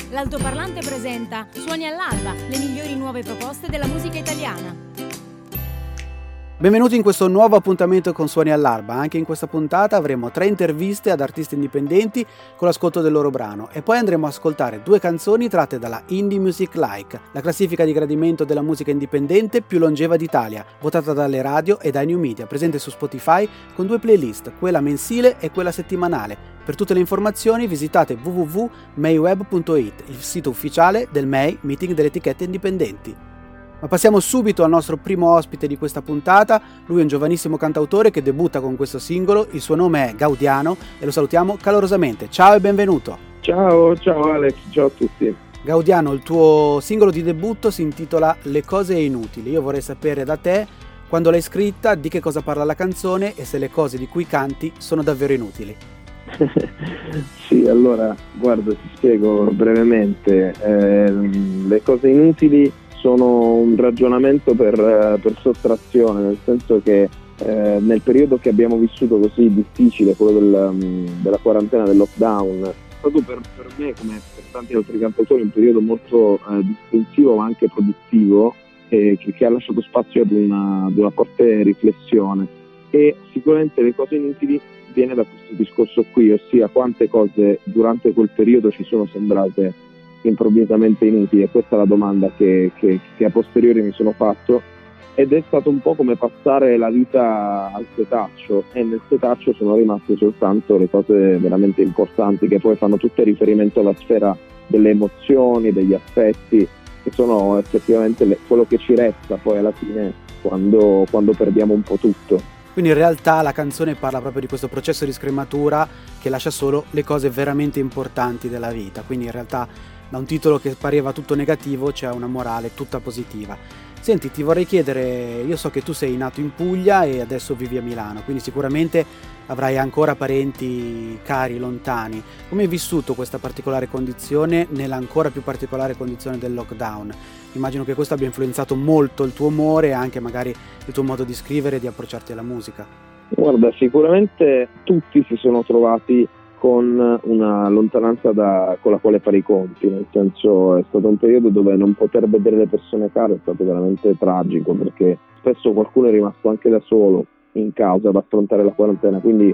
L'altoparlante presenta Suoni all'alba, le migliori nuove proposte della musica italiana. Benvenuti in questo nuovo appuntamento con Suoni all'alba. Anche in questa puntata avremo 3 interviste ad artisti indipendenti con l'ascolto del loro brano e poi andremo a ascoltare 2 canzoni tratte dalla Indie Music Like, la classifica di gradimento della musica indipendente più longeva d'Italia, votata dalle radio e dai new media, presente su Spotify con 2 playlist, quella mensile e quella settimanale. Per tutte le informazioni visitate www.meyweb.it, il sito ufficiale del MEI, Meeting delle etichette indipendenti. Ma passiamo subito al nostro primo ospite di questa puntata. Lui è un giovanissimo cantautore che debutta con questo singolo. Il suo nome è Gaudiano e lo salutiamo calorosamente. Ciao e benvenuto. Ciao Alex, ciao a tutti. Gaudiano, il tuo singolo di debutto si intitola Le cose inutili. Io vorrei sapere da te quando l'hai scritta, di che cosa parla la canzone e se le cose di cui canti sono davvero inutili. Sì, allora, guarda, ti spiego brevemente. Le cose inutili sono un ragionamento per sottrazione, nel senso che nel periodo che abbiamo vissuto così difficile, quello della quarantena, del lockdown, è stato per me, come per tanti altri cantautori, un periodo molto distintivo ma anche produttivo, che ha lasciato spazio ad una forte riflessione. E sicuramente le cose inutili viene da questo discorso qui, ossia quante cose durante quel periodo ci sono sembrate improvvisamente inutili, e questa è la domanda che a posteriori mi sono fatto, ed è stato un po' come passare la vita al setaccio, e nel setaccio sono rimaste soltanto le cose veramente importanti, che poi fanno tutte riferimento alla sfera delle emozioni, degli affetti, che sono effettivamente quello che ci resta poi alla fine quando perdiamo un po' tutto. Quindi in realtà la canzone parla proprio di questo processo di scrematura che lascia solo le cose veramente importanti della vita. Quindi in realtà da un titolo che pareva tutto negativo c'è una morale tutta positiva. Senti, ti vorrei chiedere, io so che tu sei nato in Puglia e adesso vivi a Milano, quindi sicuramente avrai ancora parenti cari, lontani. Come hai vissuto questa particolare condizione nella ancora più particolare condizione del lockdown? Immagino che questo abbia influenzato molto il tuo umore e anche magari il tuo modo di scrivere e di approcciarti alla musica. Guarda, sicuramente tutti si sono trovati con una lontananza con la quale fare i conti, nel senso è stato un periodo dove non poter vedere le persone care è stato veramente tragico, perché spesso qualcuno è rimasto anche da solo in casa ad affrontare la quarantena, quindi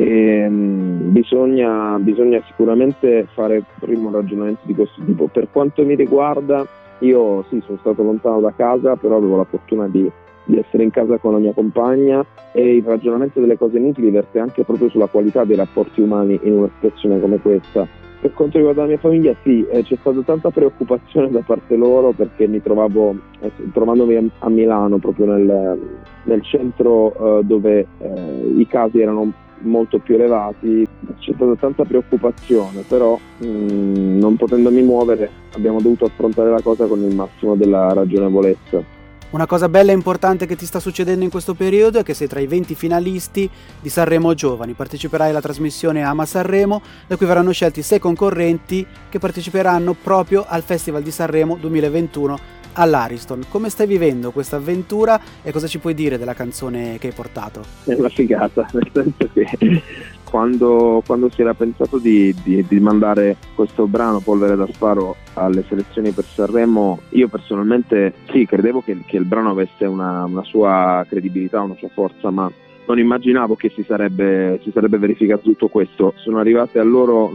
bisogna sicuramente fare prima un ragionamento di questo tipo. Per quanto mi riguarda, io sì, sono stato lontano da casa, però avevo la fortuna di essere in casa con la mia compagna, e il ragionamento delle cose inutili verte anche proprio sulla qualità dei rapporti umani in una situazione come questa. Per quanto riguarda la mia famiglia, sì, c'è stata tanta preoccupazione da parte loro, perché mi trovandomi a Milano, proprio nel centro dove i casi erano molto più elevati, c'è stata tanta preoccupazione, però non potendomi muovere abbiamo dovuto affrontare la cosa con il massimo della ragionevolezza. Una cosa bella e importante che ti sta succedendo in questo periodo è che sei tra i 20 finalisti di Sanremo Giovani. Parteciperai alla trasmissione Ama Sanremo, da cui verranno scelti 6 concorrenti che parteciperanno proprio al Festival di Sanremo 2021 all'Ariston. Come stai vivendo questa avventura e cosa ci puoi dire della canzone che hai portato? È una figata, nel senso che quando si era pensato di mandare questo brano, Polvere da Sparo, alle selezioni per Sanremo, io personalmente sì, credevo che il brano avesse una sua credibilità, una sua forza, ma non immaginavo che si sarebbe verificato tutto questo. Sono arrivate a loro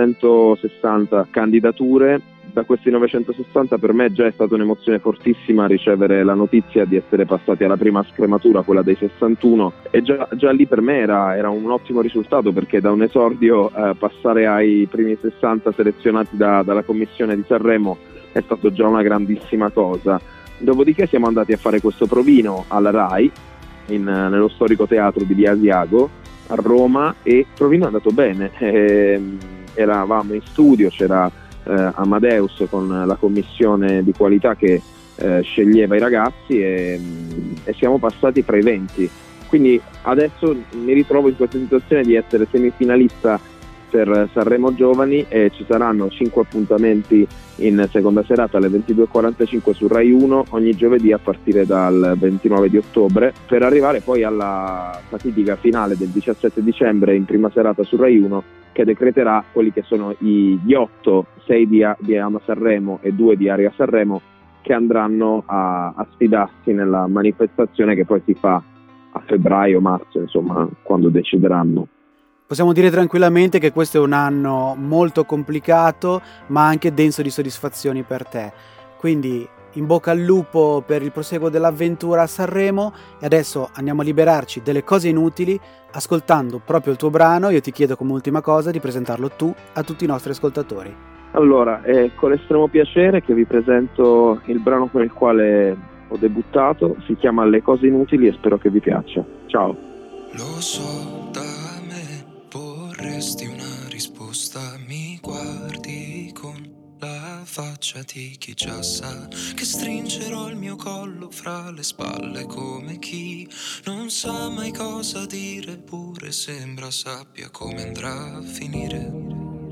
960 candidature. Da questi 960 per me già è stata un'emozione fortissima ricevere la notizia di essere passati alla prima scrematura, quella dei 61, e già lì per me era un ottimo risultato, perché da un esordio passare ai primi 60 selezionati dalla commissione di Sanremo è stato già una grandissima cosa. Dopodiché siamo andati a fare questo provino alla RAI, nello storico teatro di Via Asiago a Roma, e il provino è andato bene. Eravamo in studio, c'era Amadeus con la commissione di qualità che sceglieva i ragazzi, e siamo passati fra i 20. Quindi adesso mi ritrovo in questa situazione di essere semifinalista per Sanremo Giovani, e ci saranno 5 appuntamenti in seconda serata alle 22.45 su Rai 1 ogni giovedì a partire dal 29 di ottobre, per arrivare poi alla fatidica finale del 17 dicembre in prima serata su Rai 1, che decreterà quelli che sono gli 8, 6 di Ama Sanremo e 2 di Aria Sanremo, che andranno a sfidarsi nella manifestazione che poi si fa a febbraio-marzo, insomma, quando decideranno. Possiamo dire tranquillamente che questo è un anno molto complicato, ma anche denso di soddisfazioni per te. Quindi in bocca al lupo per il proseguo dell'avventura a Sanremo, e adesso andiamo a liberarci delle cose inutili ascoltando proprio il tuo brano. Io ti chiedo come ultima cosa di presentarlo tu a tutti i nostri ascoltatori. Allora, è con estremo piacere che vi presento il brano con il quale ho debuttato, si chiama Le cose inutili e spero che vi piaccia. Ciao. Lo so, da me vorresti una risposta, mi guardi con la faccia di chi già sa che stringerò il mio collo fra le spalle come chi non sa mai cosa dire, pure sembra sappia come andrà a finire.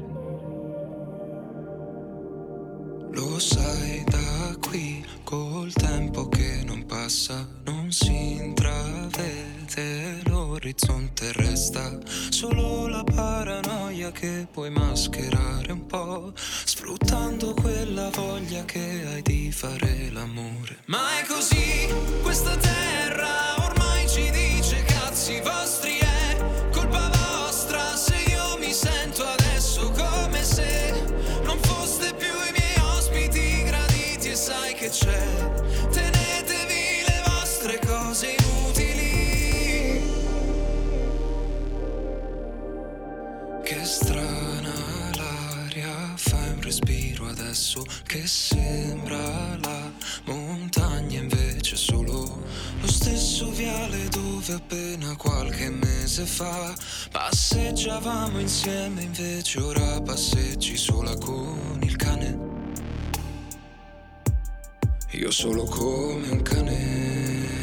Lo sai, da qui col tempo che non passa non si intravede l'orizzonte, resta solo la paranoia che puoi mascherare un po', sfruttando quella voglia che hai di fare l'amore. Ma è così, questa terra ormai ci dice cazzi vostri, è colpa vostra se io mi sento adesso come se non foste più i miei ospiti graditi, e sai che c'è, tenetevi le vostre cose inutili. Che strana l'aria, fai un respiro adesso che sembra la montagna, invece solo lo stesso viale dove appena qualche mese fa passeggiavamo insieme, invece ora passeggi sola con il cane, io solo come un cane.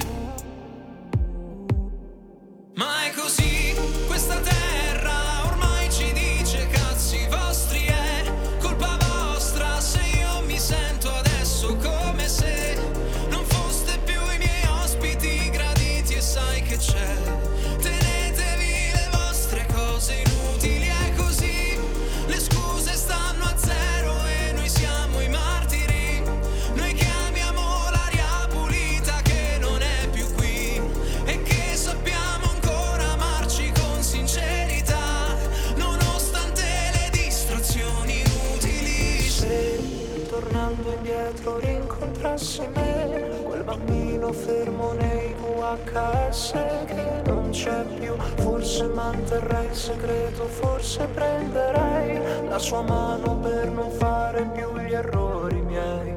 Ma è così, questa terra ormai ci dice cazzi vostri, è colpa vostra se io mi sento adesso come se non foste più i miei ospiti graditi, e sai che c'è, tenetevi le vostre cose inutili. È così, le scuse stanno a zero e noi siamo i martiri, noi che amiamo l'aria pulita che non è più qui e che sappiamo ancora amarci con sincerità, nonostante le distrazioni inutili. Se tornando indietro rincontrassi me, quel bambino fermo nei VHS che non c'è più, forse manterrei il segreto, forse prenderei la sua mano per non fare più gli errori miei.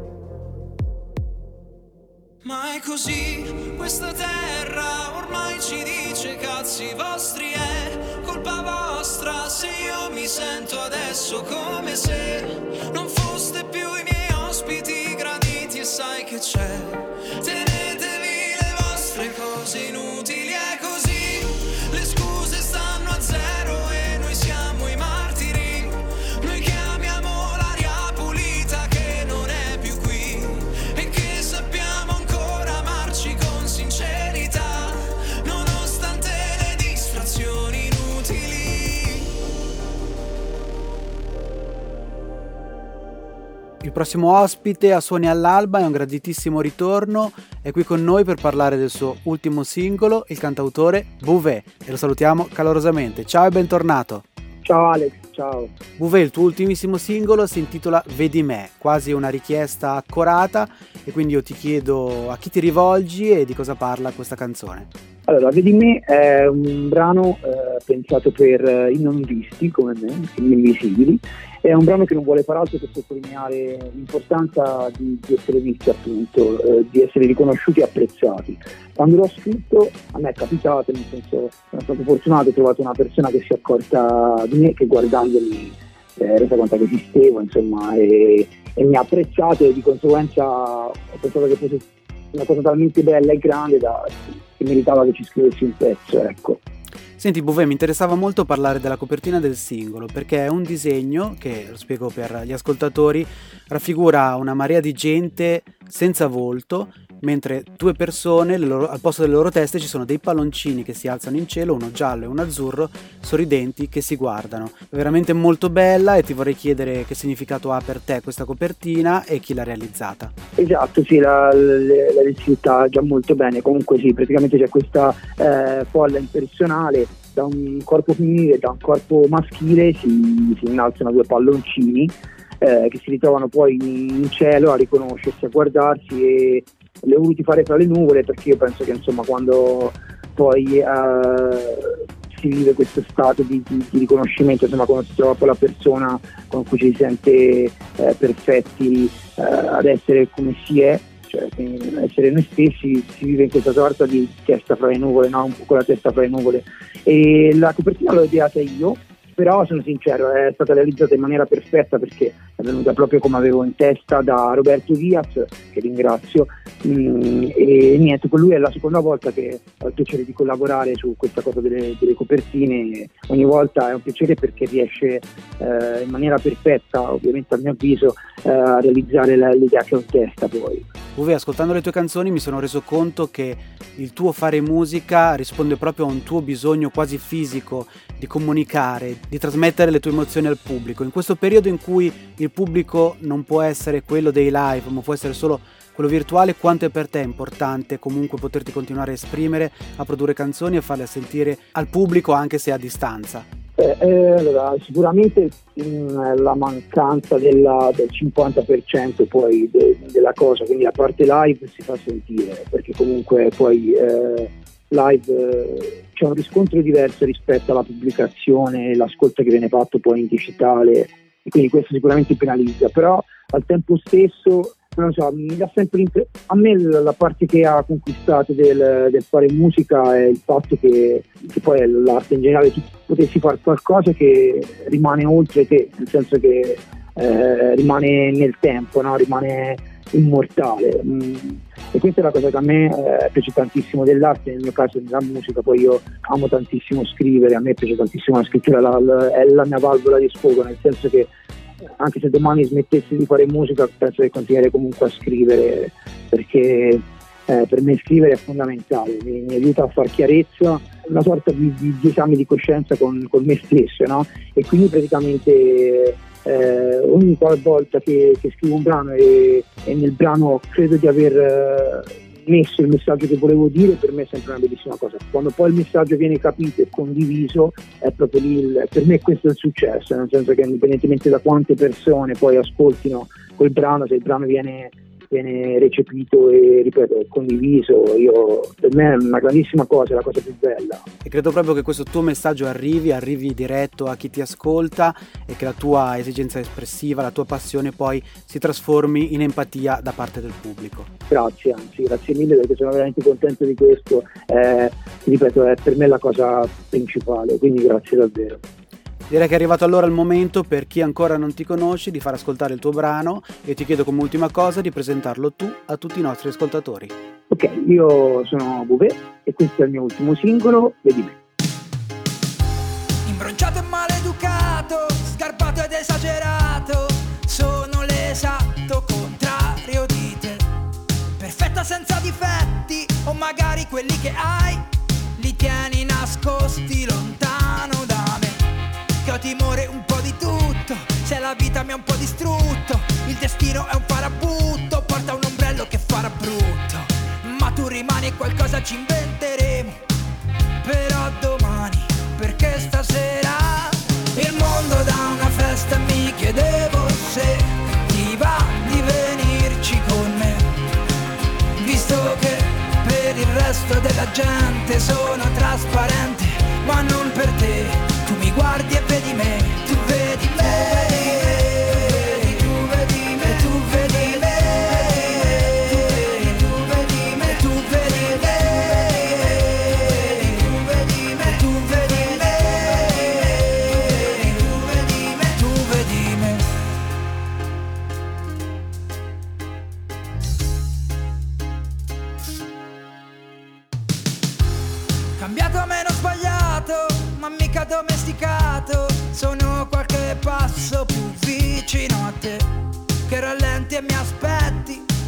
Ma è così, questa terra ormai ci dice cazzi vostri, è colpa vostra se io mi sento adesso come se non foste più i miei ospiti graditi, e sai che c'è, tenetevi le vostre cose inutili. È così, le scuse stanno a zero e noi siamo i martiri, noi che amiamo l'aria pulita che non è più qui e che sappiamo ancora amarci con sincerità, nonostante le distrazioni inutili. Il prossimo ospite a Suoni all'Alba è un graditissimo ritorno, è qui con noi per parlare del suo ultimo singolo, il cantautore Bouvet, e lo salutiamo calorosamente. Ciao e bentornato. Ciao Alex, ciao. Bouvet, il tuo ultimissimo singolo si intitola Vedi me, quasi una richiesta accorata, e quindi io ti chiedo a chi ti rivolgi e di cosa parla questa canzone. Allora, Vedi me è un brano pensato per i non visti come me, gli invisibili. È un brano che non vuole far altro che sottolineare l'importanza di essere visti, appunto, di essere riconosciuti e apprezzati. Quando l'ho scritto a me è capitato, nel senso, sono stato fortunato, ho trovato una persona che si è accorta di me, che guardandomi resa conto che esistevo, insomma, e mi ha apprezzato, e di conseguenza ho pensato che fosse una cosa talmente bella e grande che meritava che ci scrivessi un pezzo, ecco. Senti Bouvet, mi interessava molto parlare della copertina del singolo, perché è un disegno che, lo spiego per gli ascoltatori, raffigura una marea di gente senza volto, mentre due persone, al posto delle loro teste ci sono dei palloncini che si alzano in cielo, uno giallo e uno azzurro, sorridenti, che si guardano. È veramente molto bella e ti vorrei chiedere che significato ha per te questa copertina e chi l'ha realizzata. Esatto, sì, la descritta già molto bene. Comunque sì, praticamente c'è questa folla impersonale, da un corpo femminile e da un corpo maschile si innalzano due palloncini che si ritrovano poi in cielo a riconoscersi, a guardarsi, e le ho voluti fare fra le nuvole perché io penso che insomma quando poi si vive questo stato di riconoscimento, insomma quando si trova poi la persona con cui ci si sente perfetti ad essere come si è, cioè essere noi stessi, si vive in questa sorta di testa fra le nuvole, no? Un po' con la testa fra le nuvole. E la copertina l'ho ideata io, però sono sincero, è stata realizzata in maniera perfetta perché è venuta proprio come avevo in testa da Roberto Diaz, che ringrazio, e niente, con lui è la seconda volta che ho il piacere di collaborare su questa cosa delle copertine. Ogni volta è un piacere perché riesce in maniera perfetta, ovviamente a mio avviso, a realizzare l'idea che ho in testa poi. Uwe, ascoltando le tue canzoni mi sono reso conto che il tuo fare musica risponde proprio a un tuo bisogno quasi fisico di comunicare, di trasmettere le tue emozioni al pubblico. In questo periodo in cui il pubblico non può essere quello dei live, ma può essere solo quello virtuale, quanto è per te importante comunque poterti continuare a esprimere, a produrre canzoni e farle sentire al pubblico anche se a distanza? Allora, sicuramente la mancanza del 50% poi della cosa, quindi la parte live si fa sentire, perché comunque poi live c'è un riscontro diverso rispetto alla pubblicazione, l'ascolto che viene fatto poi in digitale, e quindi questo sicuramente penalizza, però al tempo stesso non so, mi dà sempre a me la parte che ha conquistato del fare musica è il fatto che poi l'arte in generale, tu potessi fare qualcosa che rimane oltre te, nel senso che rimane nel tempo, no? Rimane immortale, e questa è la cosa che a me piace tantissimo dell'arte, nel mio caso della musica. Poi io amo tantissimo scrivere, a me piace tantissimo la scrittura, è la mia valvola di sfogo, nel senso che anche se domani smettessi di fare musica penso che continuerei comunque a scrivere, perché per me scrivere è fondamentale, mi aiuta a far chiarezza, una sorta di esame di coscienza con me stesso, no? E quindi praticamente ogni volta che scrivo un brano e nel brano credo di aver messo il messaggio che volevo dire, per me è sempre una bellissima cosa. Quando poi il messaggio viene capito e condiviso, è proprio lì, per me questo è il successo, nel senso che indipendentemente da quante persone poi ascoltino quel brano, se il brano viene recepito e, ripeto, condiviso, per me è una grandissima cosa, è la cosa più bella. E credo proprio che questo tuo messaggio arrivi diretto a chi ti ascolta e che la tua esigenza espressiva, la tua passione poi si trasformi in empatia da parte del pubblico. Grazie, anzi, grazie mille, perché sono veramente contento di questo, ripeto, è per me la cosa principale, quindi grazie davvero. Direi che è arrivato allora il momento, per chi ancora non ti conosce, di far ascoltare il tuo brano, e ti chiedo come ultima cosa di presentarlo tu a tutti i nostri ascoltatori. Ok, io sono Bouvet e questo è il mio ultimo singolo, Vedi me. Imbronciato e maleducato, sgarbato ed esagerato, sono l'esatto contrario di te. Perfetta senza difetti, o magari quelli che hai li tieni nascosti lontano da me. Che ho timore un po' di tutto, se la vita mi ha un po' distrutto, il destino è un farabutto, porta un ombrello che farà brutto, ma tu rimani e qualcosa ci inventeremo, però domani, perché stasera il mondo dà una festa e mi chiedevo se ti va di venirci con me, visto che per il resto della gente sono trasparente, ma non per te. Tu mi guardi e vedi me, tu vedi me, tu vedi me, tu vedi me, tu vedi me, tu vedi me, tu vedi me, tu vedi me, tu vedi me, tu vedi me. Cambiato, meno sbagliato,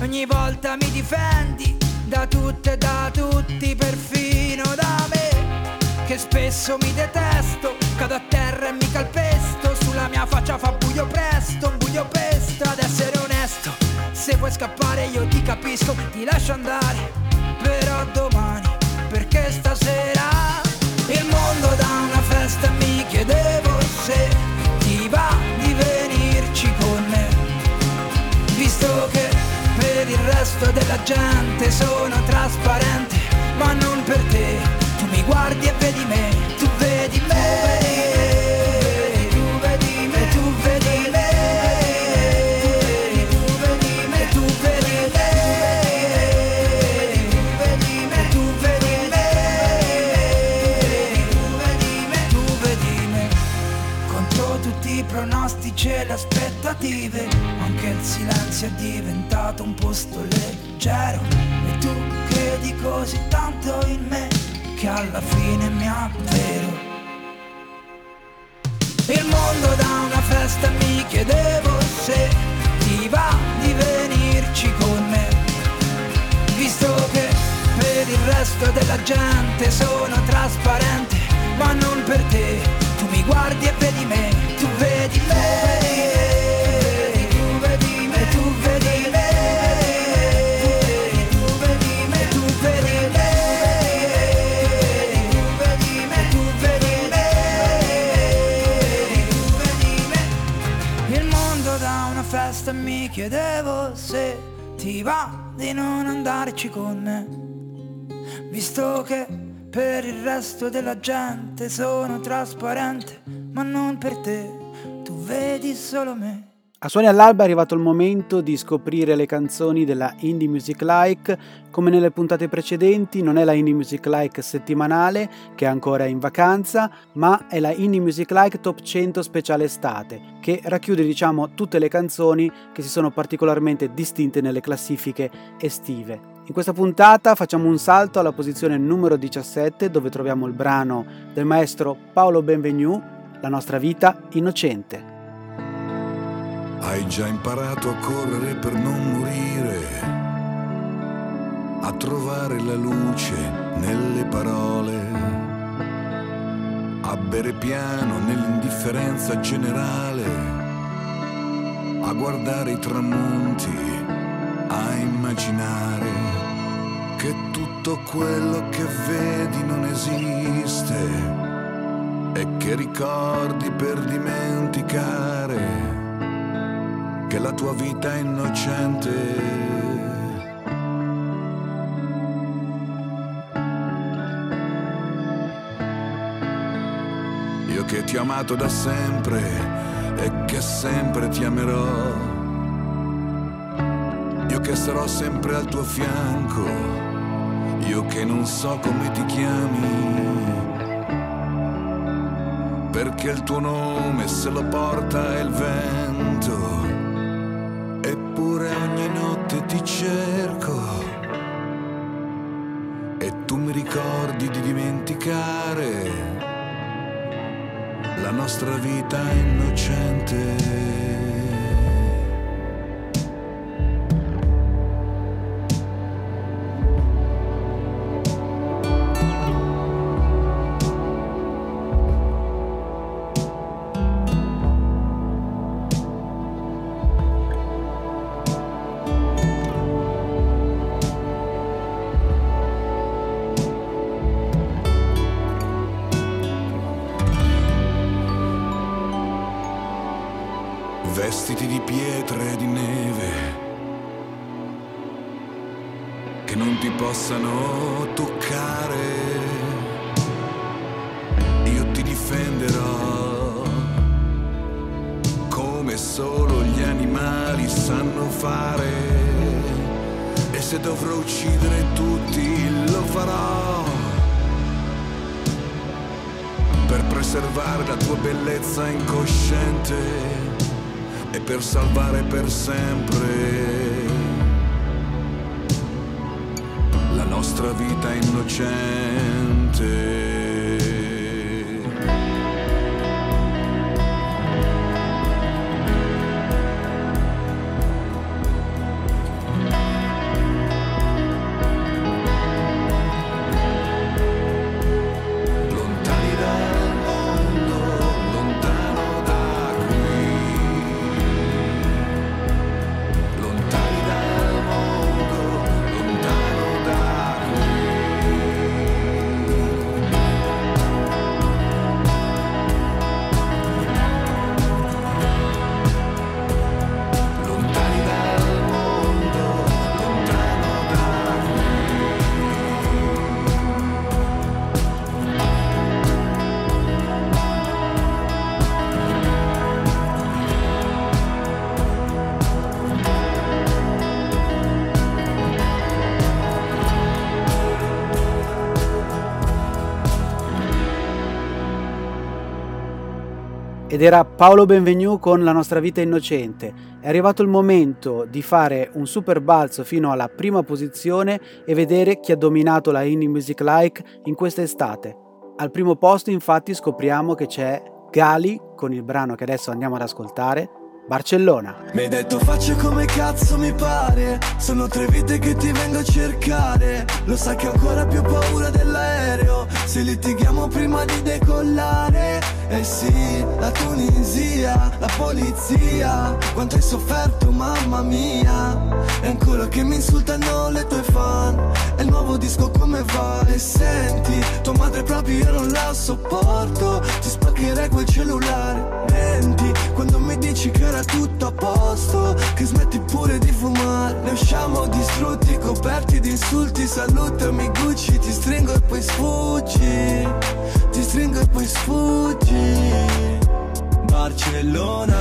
ogni volta mi difendi da tutte e da tutti, perfino da me, che spesso mi detesto, cado a terra e mi calpesto, sulla mia faccia fa buio presto, un buio pesto. Ad essere onesto, se vuoi scappare io ti capisco, ti lascio andare, però domani, perché stasera il mondo dà una festa e mi chiedevo se ti va di venirci con me, visto che per il resto della gente sono trasparente, ma non per te. Tu mi guardi e vedi me, tu vedi me, tu vedi me, tu vedi me, tu vedi me, tu vedi me, tu vedi me, tu vedi me. Contro tutti i pronostici e le aspettative, anche il silenzio è diventato un posto leggero, e tu credi così tanto in me che alla fine mi avvero. Il mondo dà una festa e mi chiedevo se ti va di venirci con me, visto che per il resto della gente sono trasparente, ma non per te. Tu mi guardi e vedi me, tu vedi me, tu vedi me, tu vedi me, tu vedi me, tu vedi me, tu vedi me, tu vedi me. Il mondo dà una festa e mi chiedevo se ti va di non andarci con me, visto che per il resto della gente sono trasparente, ma non per te, tu vedi solo me. A Suoni all'Alba è arrivato il momento di scoprire le canzoni della Indie Music Like. Come nelle puntate precedenti, non è la Indie Music Like settimanale, che è ancora in vacanza, ma è la Indie Music Like Top 100 speciale estate, che racchiude, tutte le canzoni che si sono particolarmente distinte nelle classifiche estive. In questa puntata facciamo un salto alla posizione numero 17, dove troviamo il brano del maestro Paolo Benvenu, La nostra vita innocente. Hai già imparato a correre per non morire, a trovare la luce nelle parole, a bere piano nell'indifferenza generale, a guardare i tramonti, a immaginare che tutto quello che vedi non esiste e che ricordi per dimenticare che la tua vita è innocente. Io che ti ho amato da sempre e che sempre ti amerò, io che sarò sempre al tuo fianco, io che non so come ti chiami, perché il tuo nome se lo porta il vento, eppure ogni notte ti cerco e tu mi ricordi di dimenticare la nostra vita innocente. Vestiti di pietra e di neve che non ti possano toccare, io ti difenderò come solo gli animali sanno fare, e se dovrò uccidere tutti lo farò per preservare la tua bellezza incosciente e per salvare per sempre la nostra vita innocente. Ed era Paolo Benvenu con La nostra vita innocente. È arrivato il momento di fare un super balzo fino alla prima posizione e vedere chi ha dominato la Indie Music Like in questa estate. Al primo posto infatti scopriamo che c'è Gali con il brano che adesso andiamo ad ascoltare, Barcellona. Mi hai detto faccio come cazzo mi pare, sono 3 vite che ti vengo a cercare. Lo sai che ho ancora più paura dell'aereo, se litighiamo prima di decollare. Eh sì, la Tunisia, la polizia, quanto hai sofferto mamma mia. E ancora che mi insultano le tue fan, e il nuovo disco come va? E senti, tua madre proprio io non la sopporto, ti spaccherei quel cellulare. Menti, quando mi dici che era tutto a posto, che smetti pure di fumare. Ne usciamo distrutti, coperti di insulti, salutami Gucci, ti stringo e poi sfuggi, ti stringo e poi sfuggi. Barcellona,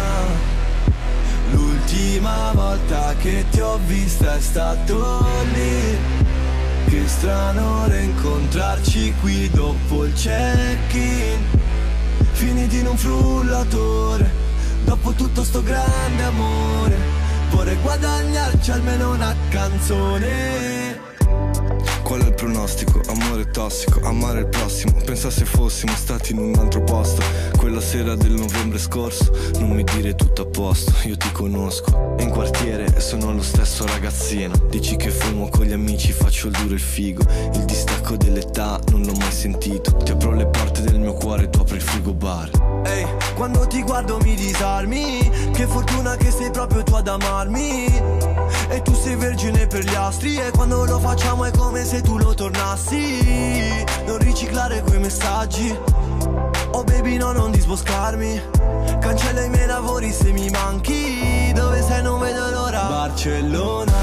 l'ultima volta che ti ho vista è stato lì. Che strano rincontrarci qui dopo il check-in, finiti in un frullatore, dopo tutto sto grande amore. Vorrei guadagnarci almeno una canzone. Qual è il pronostico? Amore tossico, amare il prossimo. Pensa se fossimo stati in un altro posto quella sera del novembre scorso. Non mi dire tutto a posto, io ti conosco. E in quartiere sono lo stesso ragazzino. Dici che fumo con gli amici, faccio il duro e il figo. Il distacco dell'età non l'ho mai sentito. Ti apro le porte del mio cuore, tu apri il frigo bar. Ehi, quando ti guardo mi disarmi. Che fortuna che sei proprio tu ad amarmi. E tu sei vergine per gli astri, e quando lo facciamo è come se tu lo tornassi. Non riciclare quei messaggi, oh baby no, non disboscarmi. Cancella i miei lavori se mi manchi. Dove sei non vedo l'ora. Barcellona,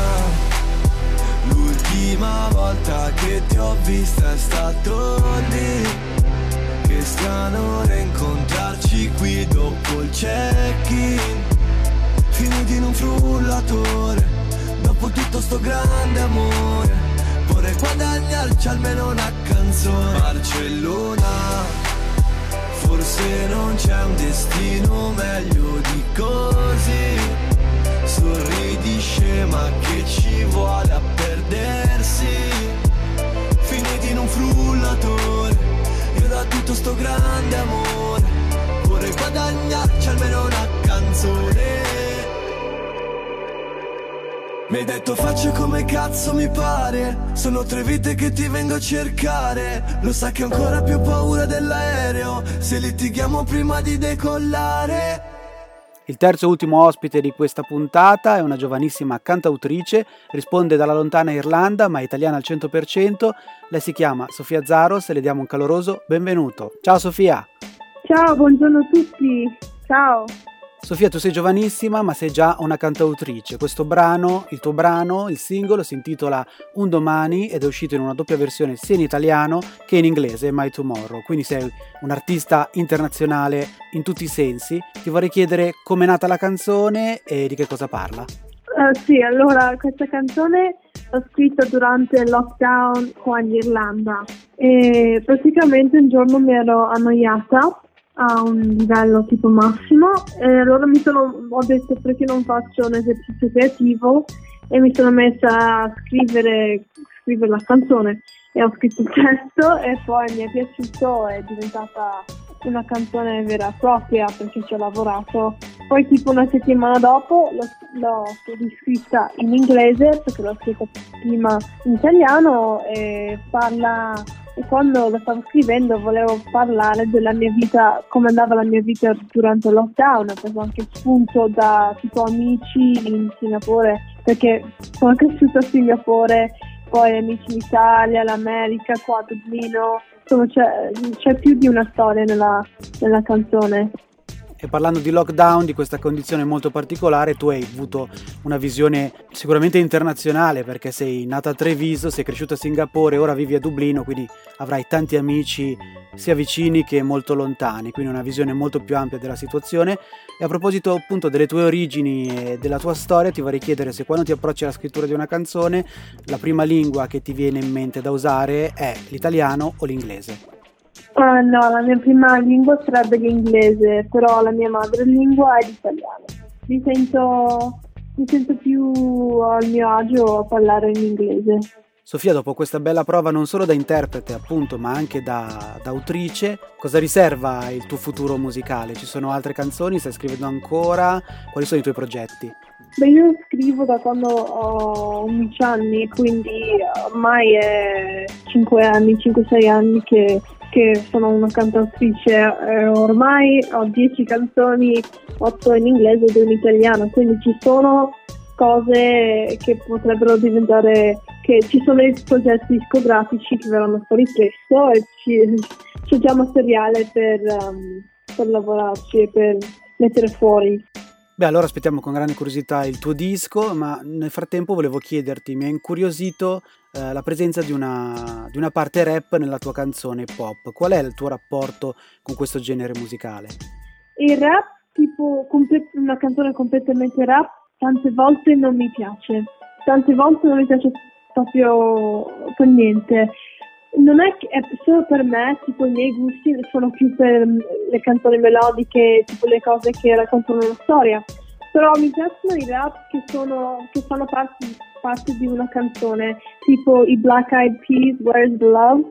l'ultima volta che ti ho vista è stato lì. Che strano rincontrarci qui dopo il check-in, finiti in un frullatore, dopo tutto sto grande amore. Vorrei guadagnarci almeno una canzone. Barcellona, forse non c'è un destino meglio di così. Sorridi scema che ci vuole a perdersi, finiti in un frullatore, io da tutto sto grande amore. Vorrei guadagnarci almeno una canzone. Mi hai detto faccio come cazzo mi pare, sono 3 vite che ti vengo a cercare. Lo sai che ho ancora più paura dell'aereo, se litighiamo prima di decollare. Il terzo e ultimo ospite di questa puntata è una giovanissima cantautrice, risponde dalla lontana Irlanda ma è italiana al 100%. Lei si chiama Sofia Zaros e le diamo un caloroso benvenuto. Ciao Sofia! Ciao, buongiorno a tutti, ciao! Sofia, tu sei giovanissima ma sei già una cantautrice. Questo brano, il tuo brano, il singolo, si intitola Un domani ed è uscito in una doppia versione sia in italiano che in inglese, My Tomorrow. Quindi sei un artista internazionale in tutti i sensi. Ti vorrei chiedere com'è nata la canzone e di che cosa parla. Sì, allora questa canzone l'ho scritta durante il lockdown qua in Irlanda e praticamente un giorno mi ero annoiata a un livello tipo massimo e allora ho detto perché non faccio un esercizio creativo e mi sono messa a scrivere la canzone e ho scritto il testo e poi mi è piaciuto, è diventata una canzone vera e propria perché ci ho lavorato. Poi tipo una settimana dopo l'ho riscritta in inglese perché l'ho scritta prima in italiano e quando lo stavo scrivendo volevo parlare della mia vita, come andava la mia vita durante il lockdown. Ho preso anche spunto da tipo amici in Singapore perché sono cresciuta a Singapore, poi amici in Italia, l'America, qua a Dublino. Insomma c'è più di una storia nella canzone. E parlando di lockdown, di questa condizione molto particolare, tu hai avuto una visione sicuramente internazionale perché sei nata a Treviso, sei cresciuta a Singapore, ora vivi a Dublino, quindi avrai tanti amici sia vicini che molto lontani, quindi una visione molto più ampia della situazione. E a proposito appunto delle tue origini e della tua storia, ti vorrei chiedere se quando ti approcci alla scrittura di una canzone la prima lingua che ti viene in mente da usare è l'italiano o l'inglese. No, la mia prima lingua sarebbe l'inglese, però la mia madrelingua è l'italiano. Mi sento più al mio agio a parlare in inglese. Sofia, dopo questa bella prova non solo da interprete appunto, ma anche da autrice, cosa riserva il tuo futuro musicale? Ci sono altre canzoni? Stai scrivendo ancora? Quali sono i tuoi progetti? Beh, io scrivo da quando ho 11 anni, quindi ormai è 5-6 anni che sono una cantautrice. Ormai ho 10 canzoni, 8 in inglese e 2 in italiano, quindi ci sono cose che potrebbero diventare, che ci sono i progetti discografici che verranno fuori presto e c'è già materiale per lavorarci e per mettere fuori. Beh, allora aspettiamo con grande curiosità il tuo disco, ma nel frattempo volevo chiederti, mi ha incuriosito la presenza di una parte rap nella tua canzone pop. Qual è il tuo rapporto con questo genere musicale? Il rap, tipo una canzone completamente rap, tante volte non mi piace. Tante volte non mi piace proprio per niente. Non è che è solo per me, tipo i miei gusti sono più per le canzoni melodiche, tipo le cose che raccontano una storia. Però mi piacciono i rap che fanno parte di una canzone, tipo i Black Eyed Peas, Where's the Love?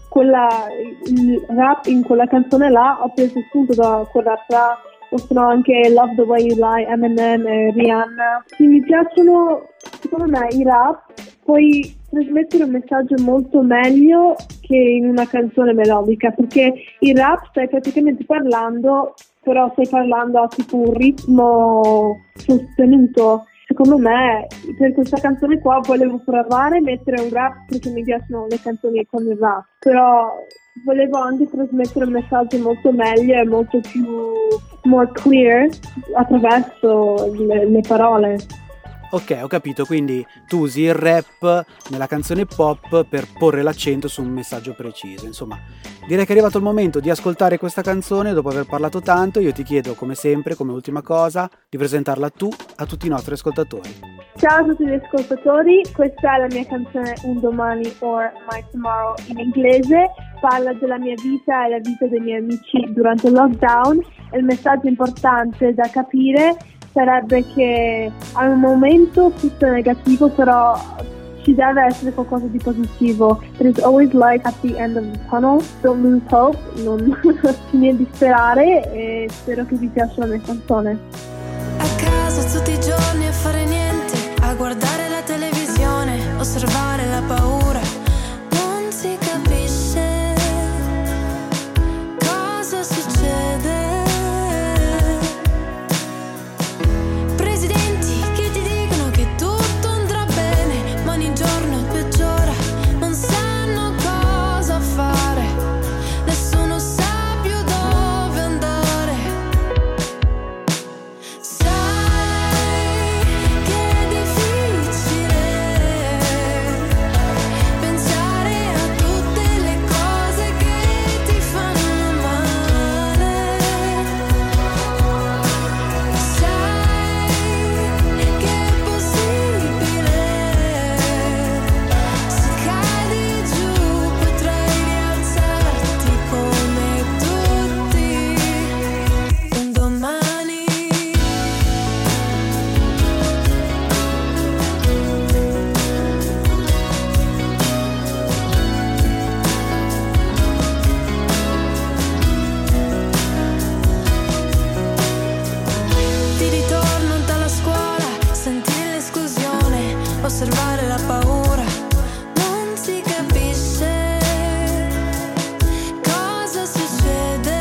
Il rap in quella canzone là ho preso spunto da quel rap là, o sono anche Love the Way You Lie, Eminem e Rihanna. Sì, mi piacciono, secondo me, i rap, puoi trasmettere un messaggio molto meglio che in una canzone melodica, perché il rap stai praticamente parlando, però stai parlando a tipo un ritmo sostenuto. Secondo me, per questa canzone qua volevo provare a mettere un rap perché mi piacciono le canzoni con il rap, però volevo anche trasmettere un messaggio molto meglio e molto più more clear attraverso le parole. Ok, ho capito, quindi tu usi il rap nella canzone pop per porre l'accento su un messaggio preciso. Insomma, direi che è arrivato il momento di ascoltare questa canzone. Dopo aver parlato tanto, io ti chiedo, come sempre, come ultima cosa, di presentarla tu a tutti i nostri ascoltatori. Ciao a tutti gli ascoltatori, questa è la mia canzone Un Domani or My Tomorrow in inglese. Parla della mia vita e la vita dei miei amici durante il lockdown, e il messaggio importante da capire sarebbe che al momento tutto è negativo, però ci deve essere qualcosa di positivo. There is always light at the end of the tunnel. Don't lose hope, non finire di sperare, e spero che vi piaccia la mia canzone. A casa tutti i giorni a fare niente, a guardare la televisione, osservare la paura. Non si capisce cosa succede. Osservare la paura, non si capisce cosa succede.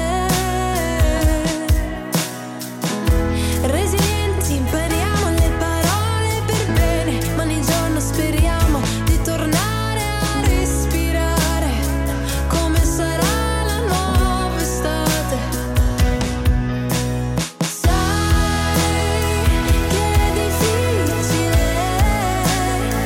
Resilienti, impariamo le parole per bene, ma ogni giorno speriamo di tornare a respirare. Come sarà la nuova estate? Sai che è difficile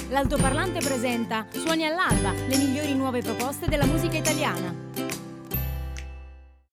L'altoparlante presenta Suoni all'alba, le migliori nuove proposte della musica italiana.